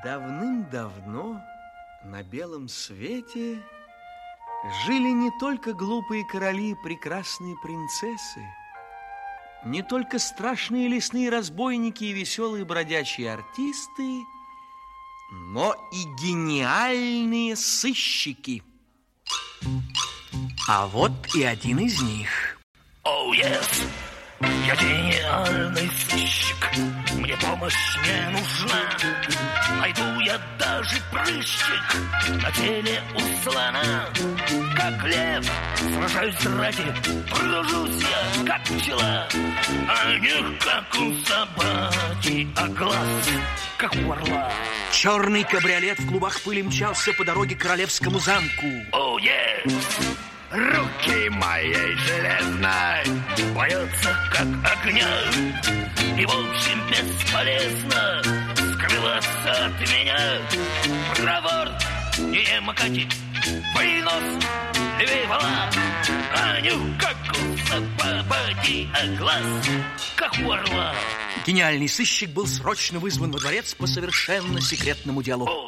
Давным-давно на белом свете жили не только глупые короли и прекрасные принцессы, не только страшные лесные разбойники и веселые бродячие артисты, но и гениальные сыщики. А вот и один из них. Оу, yes! Я гениальный сыщик, мне помощь не нужна. Найду я даже прыщик на теле у слона. Как лев, сражаюсь в драке, тружусь я, как пчела. А не как у собаки, а глаз, как у орла. Черный кабриолет в клубах пыли мчался по дороге к королевскому замку. Оу, yes! Руки моей железной боятся, как огня. И, в общем, бесполезно скрываться от меня. Проворт, не макаки, вынос, левей вала. А нюх, как у собаки, а глаз, как у орла. Гениальный сыщик был срочно вызван во дворец по совершенно секретному делу. Оу,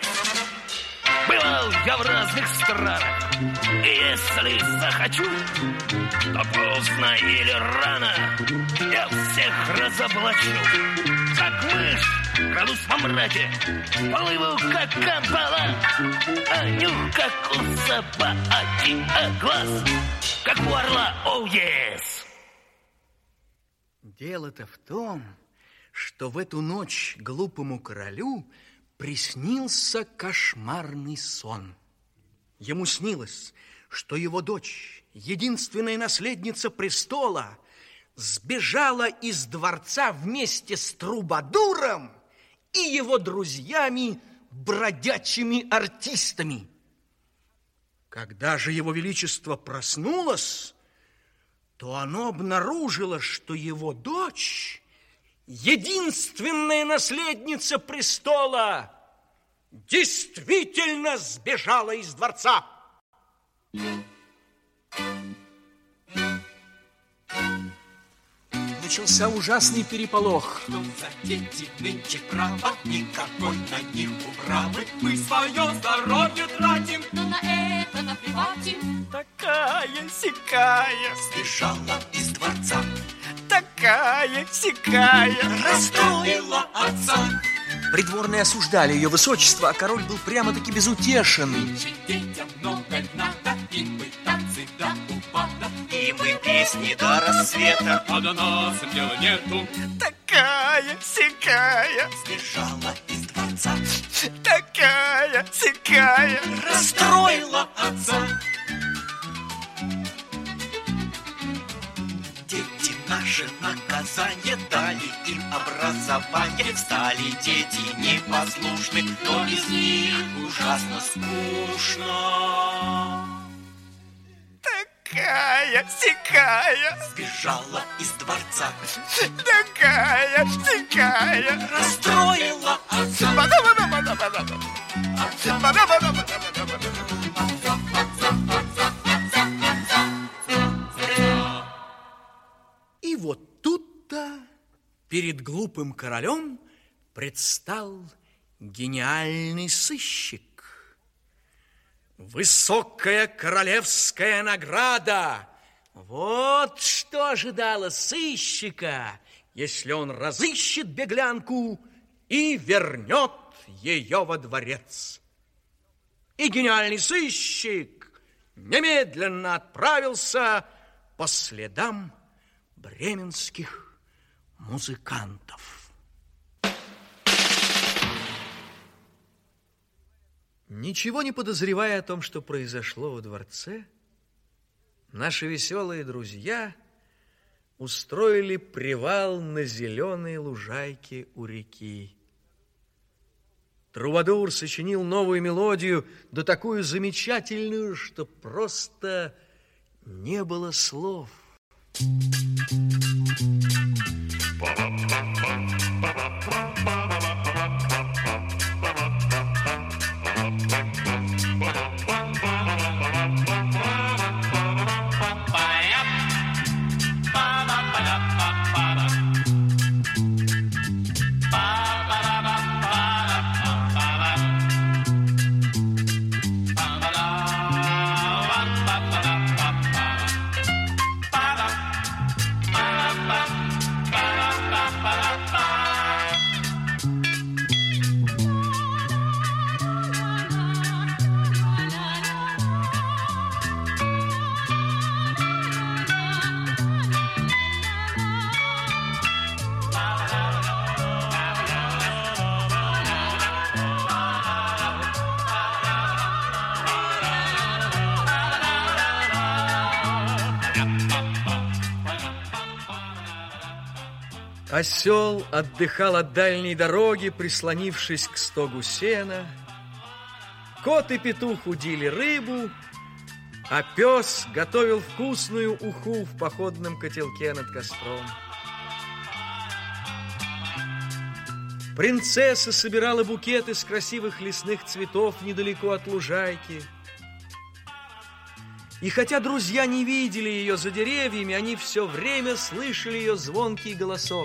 бывал я в разных странах, и если захочу, то поздно или рано я всех разоблачу. Как мышь, крадусь во мраке, плыву, как камбала. А нюх, как у собаки, а глаз, как у орла. Оу, yes! Дело-то в том, что в эту ночь глупому королю приснился кошмарный сон. Ему снилось, что его дочь, единственная наследница престола, сбежала из дворца вместе с Трубадуром и его друзьями, бродячими артистами. Когда же его величество проснулось, то оно обнаружило, что его дочь, единственная наследница престола, действительно сбежала из дворца. Начался ужасный переполох. Что за дети нынче право, никакой на них управы. Мы свое здоровье тратим, но на это наплевать. Такая-сякая сбежала из дворца. Такая-сякая расстроила отца. Придворные осуждали ее высочество, а король был прямо-таки безутешен. Детям много надо, и мы танцы до упада, и мы песни до рассвета, а до нас дела нету. Такая-сякая сбежала из дворца. Такая-сякая расстроила отца. Дети наши наказание дали им образование. Стали дети непослушны, но без них ужасно скучно. Такая-сякая сбежала из дворца. Такая-сякая расстроила отца. И вот тут-то перед глупым королем предстал гениальный сыщик. Высокая королевская награда. Вот что ожидало сыщика, если он разыщет беглянку и вернет ее во дворец. И гениальный сыщик немедленно отправился по следам бременских музыкантов. Ничего не подозревая о том, что произошло во дворце, наши веселые друзья устроили привал на зеленой лужайке у реки. Трубадур сочинил новую мелодию, да такую замечательную, что просто не было слов. Осел отдыхал от дальней дороги, прислонившись к стогу сена. Кот и петух удили рыбу, а пес готовил вкусную уху в походном котелке над костром. Принцесса собирала букет из красивых лесных цветов недалеко от лужайки. И хотя друзья не видели ее за деревьями, они все время слышали ее звонкий голосок.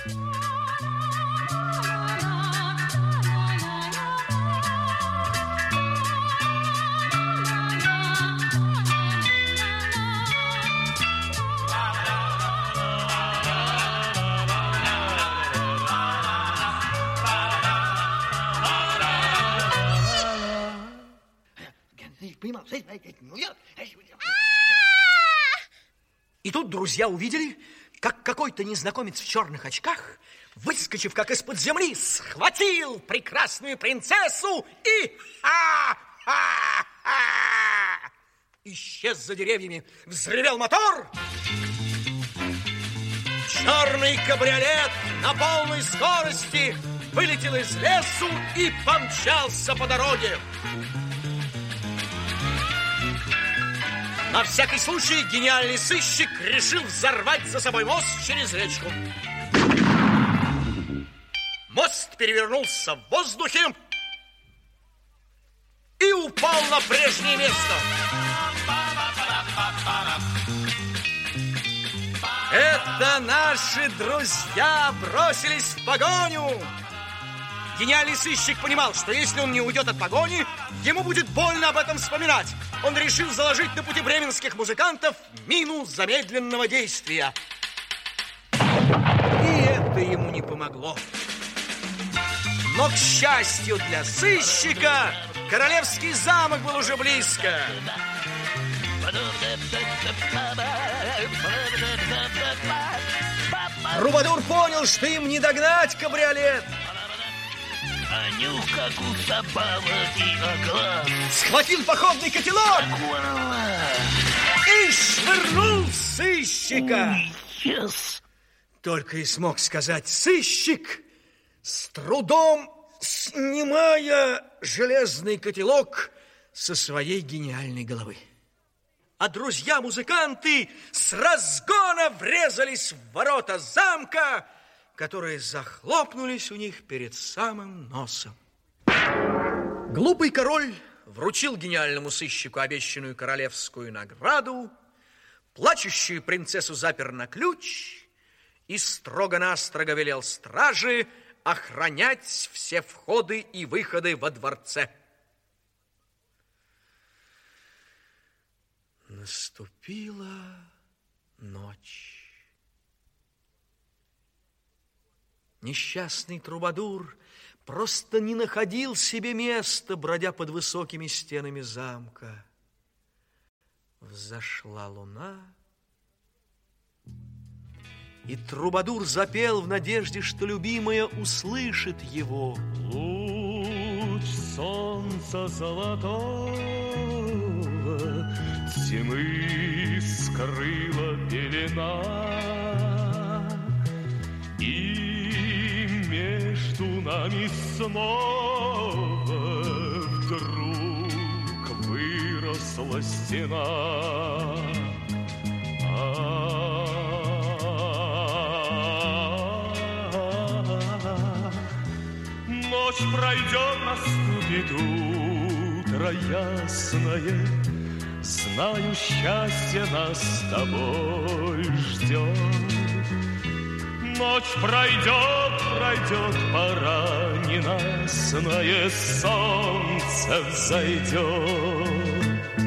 И тут друзья увидели, как какой-то незнакомец в черных очках, выскочив как из-под земли, схватил прекрасную принцессу и исчез за деревьями. Взревел мотор. Черный кабриолет на полной скорости вылетел из лесу и помчался по дороге. На всякий случай гениальный сыщик решил взорвать за собой мост через речку. Мост перевернулся в воздухе и упал на прежнее место. Это наши друзья бросились в погоню. Гениальный сыщик понимал, что если он не уйдет от погони, ему будет больно об этом вспоминать. Он решил заложить на пути бременских музыкантов мину замедленного действия. И это ему не помогло. Но, к счастью для сыщика, королевский замок был уже близко. Трубадур понял, что им не догнать кабриолет. А нюх, как у собак и оглас. Схватил походный котелок и швырнул сыщика. Yes. Только и смог сказать сыщик, с трудом снимая железный котелок со своей гениальной головы. А друзья-музыканты с разгона врезались в ворота замка, которые захлопнулись у них перед самым носом. Глупый король вручил гениальному сыщику обещанную королевскую награду, плачущую принцессу запер на ключ и строго-настрого велел страже охранять все входы и выходы во дворце. Наступила ночь. Несчастный Трубадур просто не находил себе места, бродя под высокими стенами замка. Взошла луна, и Трубадур запел в надежде, что любимая услышит его. Луч солнца золотого тьмы скрыла пелена, и между нами снова вдруг выросла стена. Ночь пройдет, наступит утро ясное, знаю, счастье нас с тобой ждет. Ночь пройдет, пора ненастное, солнце взойдет.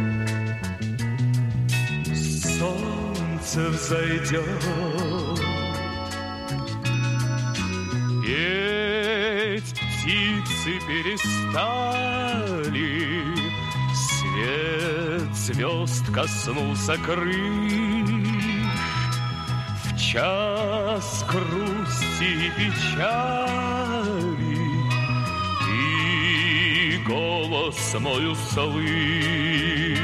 Солнце взойдет. Петь птицы перестали, свет звезд коснулся крыш. В час грусти и печали ты голос мой услышь.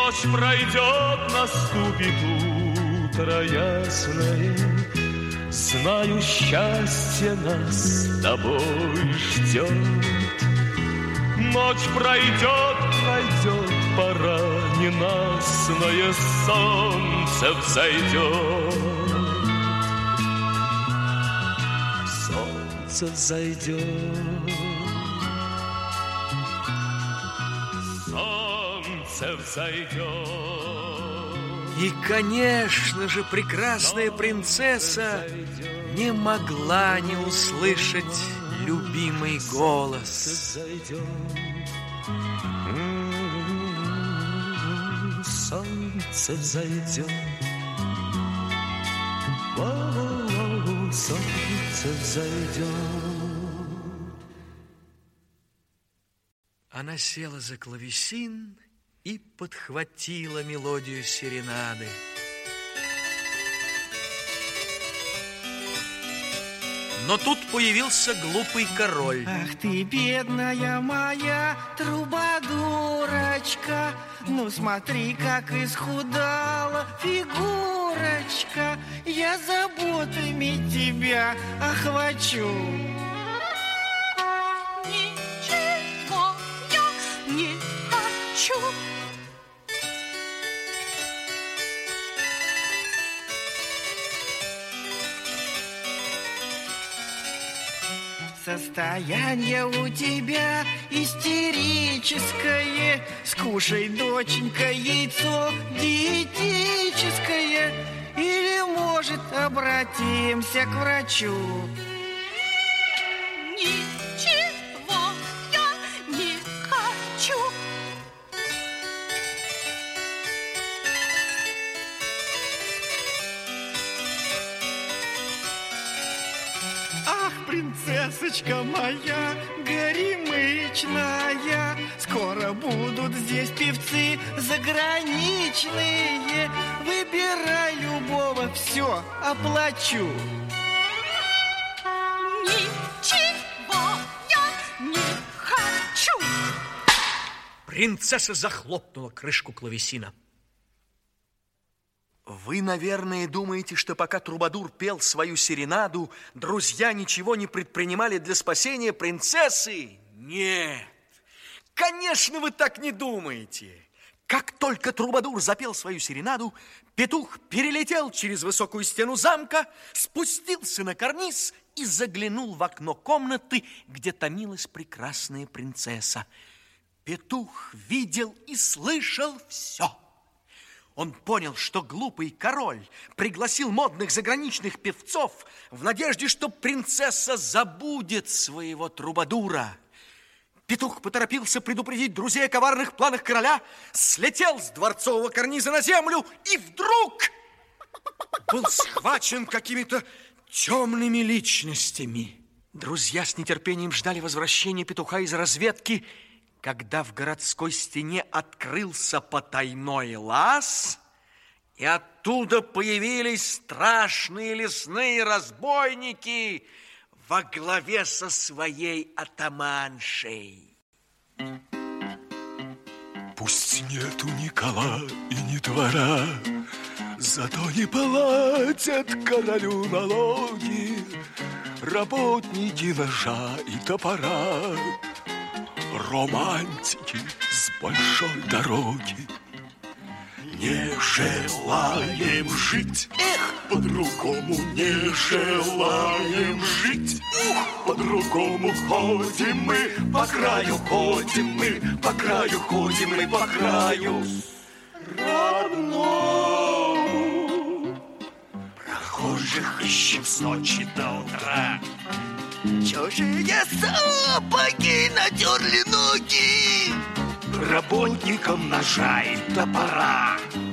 Ночь пройдет, наступит утро ясное. Знаю, счастье нас с тобой ждет. Ночь пройдет, пройдет, пора ненастное, солнце взойдет. Солнце взойдет. Солнце взойдет. И, конечно же, прекрасная принцесса не могла не услышать любимый голос. Солнце взойдет. Солнце взойдет. Она села за клавесин и подхватила мелодию серенады. Но тут появился глупый король. Ах ты, бедная моя трубадурочка, ну смотри, как исхудала фигурочка. Я заботами тебя охвачу. Ничего я не хочу. Состояние у тебя истерическое. Скушай, доченька, яйцо диетическое. Или, может, обратимся к врачу. Ничего я не хочу. Ах, принцессочка моя горемычная, скоро будут здесь певцы заграничные. Выбирай любого, все оплачу. Ничего я не хочу. Принцесса захлопнула крышку клавесина. Вы, наверное, думаете, что пока Трубадур пел свою серенаду, друзья ничего не предпринимали для спасения принцессы? Нет, конечно, вы так не думаете. Как только Трубадур запел свою серенаду, петух перелетел через высокую стену замка, спустился на карниз и заглянул в окно комнаты, где томилась прекрасная принцесса. Петух видел и слышал все. Он понял, что глупый король пригласил модных заграничных певцов в надежде, что принцесса забудет своего Трубадура. Петух поторопился предупредить друзей о коварных планах короля, слетел с дворцового карниза на землю и вдруг был схвачен какими-то темными личностями. Друзья с нетерпением ждали возвращения петуха из разведки, когда в городской стене открылся потайной лаз, и оттуда появились страшные лесные разбойники во главе со своей атаманшей. Пусть нету ни кола и ни двора, зато не платят королю налоги работники ножа и топора. Романтики с большой дороги. Не желаем жить, по-другому не желаем жить. По-другому ходим мы, по краю ходим мы, по краю ходим мы, по краю родному. Прохожих ищем с ночи до утра. Чужие сапоги натерли ноги Работникам ножа и топора.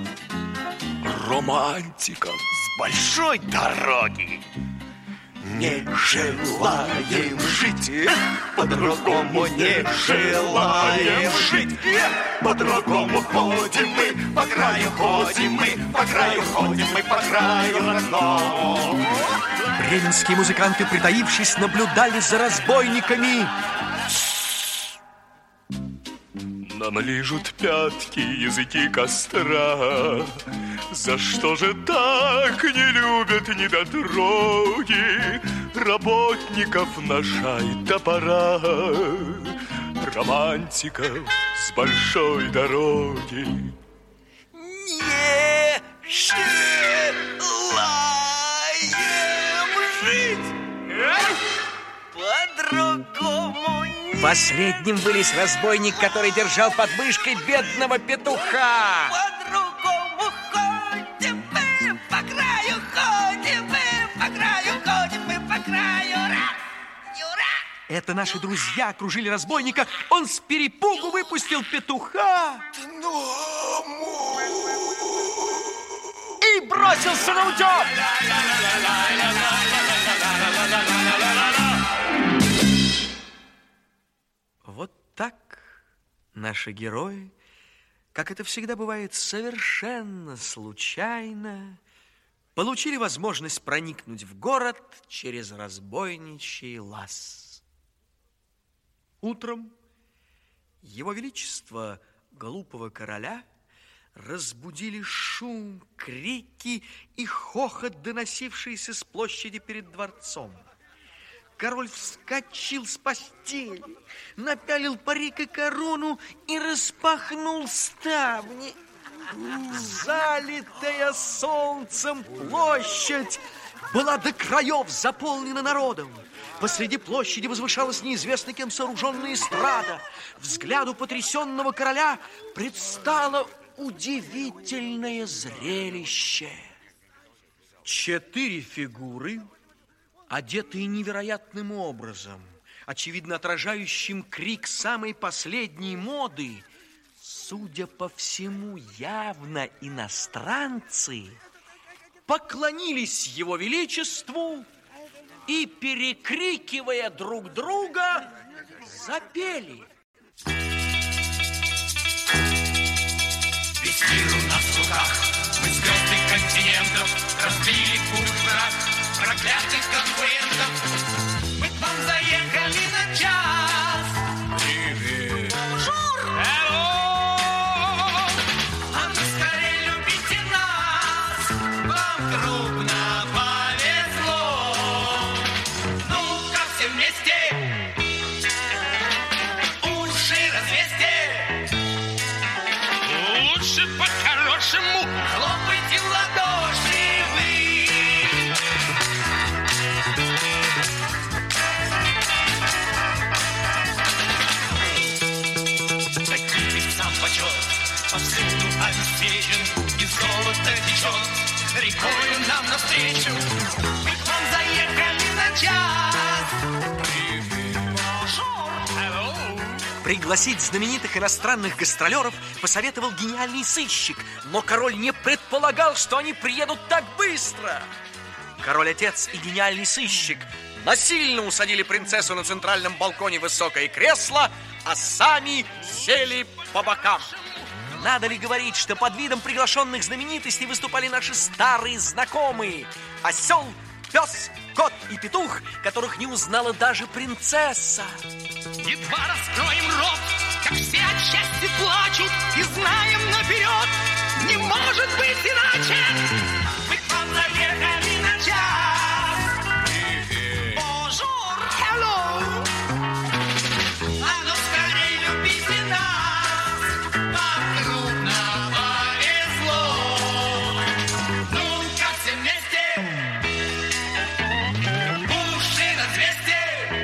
Романтикам с большой дороги. Не желаем жить, по-другому не желаем жить. По-другому ходим мы, по краю ходим мы, по краю ходим мы, по краю родному. Бременские музыканты, притаившись, наблюдали за разбойниками. Нам лижут пятки языки костра. За что же так не любят недотроги работников ножа и топора, романтиков с большой дороги? Не желаем жить по-другому. Последним вылез разбойник, который держал под мышкой бедного петуха. По-другому ходим мы по краю, ходим мы по краю, ходим мы по краю. Ура! Ура! Это наши друзья окружили разбойника. Он с перепугу выпустил петуха и бросился на утек. Вот так наши герои, как это всегда бывает, совершенно случайно получили возможность проникнуть в город через разбойничий лаз. Утром его величество глупого короля разбудили шум, крики и хохот, доносившиеся с площади перед дворцом. Король вскочил с постели, напялил парик и корону и распахнул ставни. Залитая солнцем площадь была до краев заполнена народом. Посреди площади возвышалась неизвестно кем сооруженная эстрада. Взгляду потрясенного короля предстало удивительное зрелище. 4 фигуры, одетые невероятным образом, очевидно отражающим крик самой последней моды, судя по всему, явно иностранцы, поклонились его величеству и, перекрикивая друг друга, запели. Весь мир у нас в руках, мы звезды континентов, разбили путь враг проклятых конкурентов. Мы к вам заехали на час. Привет. Бонжур. Hello. А ну скорее любите нас, вам крупно повезло. Ну-ка все вместе, уши развесьте. Лучше по-хорошему хлопайте в ладоши вы. Повсюду обеспечен, и золото течет рекою нам навстречу. Мы к вам заехали на час. Hello. Пригласить знаменитых иностранных гастролеров посоветовал гениальный сыщик, но король не предполагал, что они приедут так быстро. Король-отец и гениальный сыщик насильно усадили принцессу на центральном балконе в высокое кресло, а сами сели по бокам. Надо ли говорить, что под видом приглашенных знаменитостей выступали наши старые знакомые: осел, пес, кот и петух, которых не узнала даже принцесса. Едва раскроем рот, как все от счастья плачут, и знаем наперед, не может быть иначе. Мы к вам заехали на час. Бонжур, hello. А ну скорее любите нас, вам крупно повезло. Ну-ка все вместе, уши развесьте.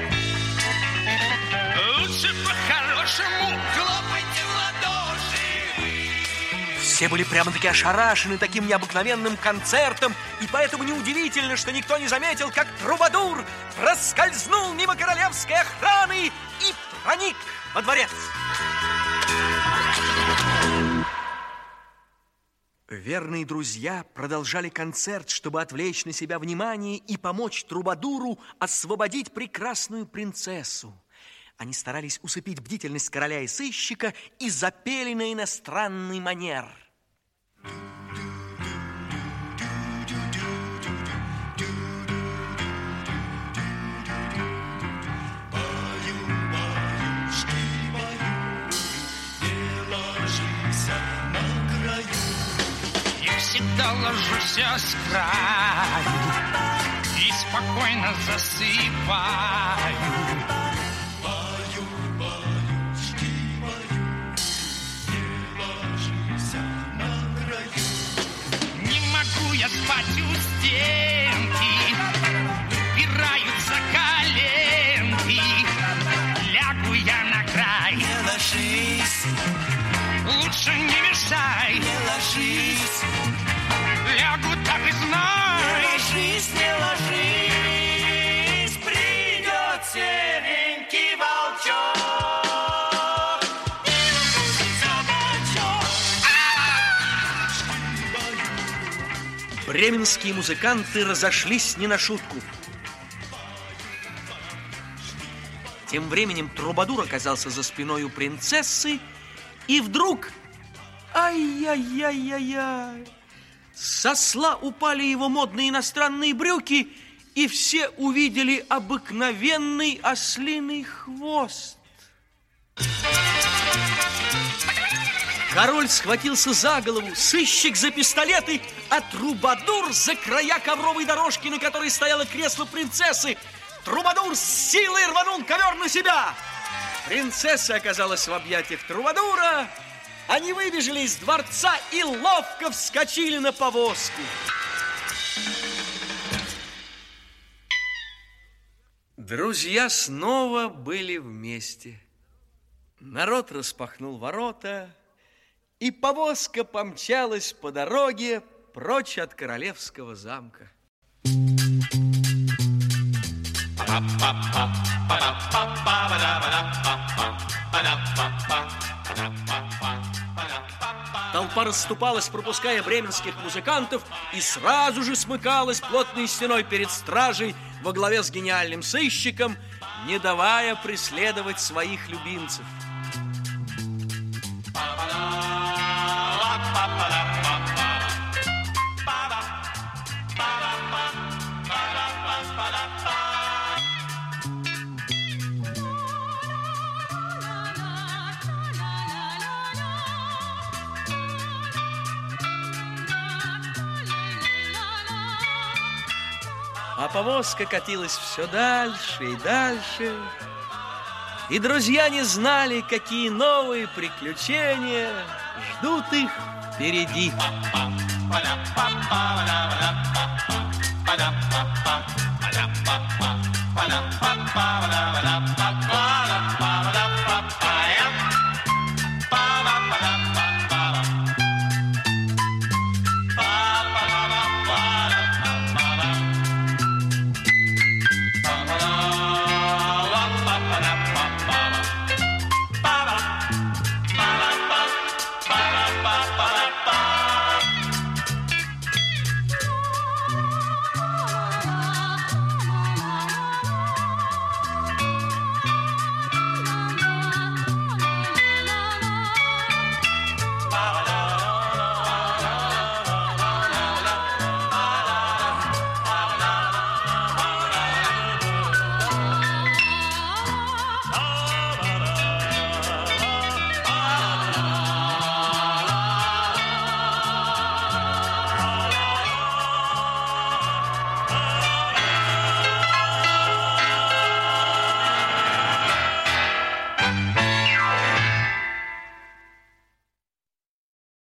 Лучше по-хорошему хлопайте в ладоши. Все были прямо-таки ошарашены таким необыкновенным концертом, и поэтому неудивительно, что никто не заметил, как трубадур проскользнул мимо королевской охраны и проник во дворец. Верные друзья продолжали концерт, чтобы отвлечь на себя внимание и помочь трубадуру освободить прекрасную принцессу. Они старались усыпить бдительность короля и сыщика и запели на иностранный манер. всегда ложусь с краю и спокойно засыпаю. Не могу я спать у стенки, упираются коленки. Лягу я на край. Не ложись, Лучше не мешай. не ложись, Лягу так и не знай. ложись, не ложись. Придет серенький волчок и укусит за бочок. Бременские музыканты разошлись не на шутку. Тем временем Трубадур оказался за спиной у принцессы, и вдруг, ай-яй-яй-яй-яй, с осла упали его модные иностранные брюки, и все увидели обыкновенный ослиный хвост. Король схватился за голову, сыщик за пистолеты, а Трубадур за края ковровой дорожки, на которой стояло кресло принцессы. Трубадур с силой рванул ковер на себя. Принцесса оказалась в объятиях Трубадура. Они выбежали из дворца и ловко вскочили на повозку. Друзья снова были вместе. Народ распахнул ворота, и повозка помчалась по дороге прочь от королевского замка. Толпа расступалась, пропуская бременских музыкантов, и сразу же смыкалась плотной стеной перед стражей во главе с гениальным сыщиком, не давая преследовать своих любимцев. А повозка катилась все дальше и дальше, и друзья не знали, какие новые приключения ждут их впереди.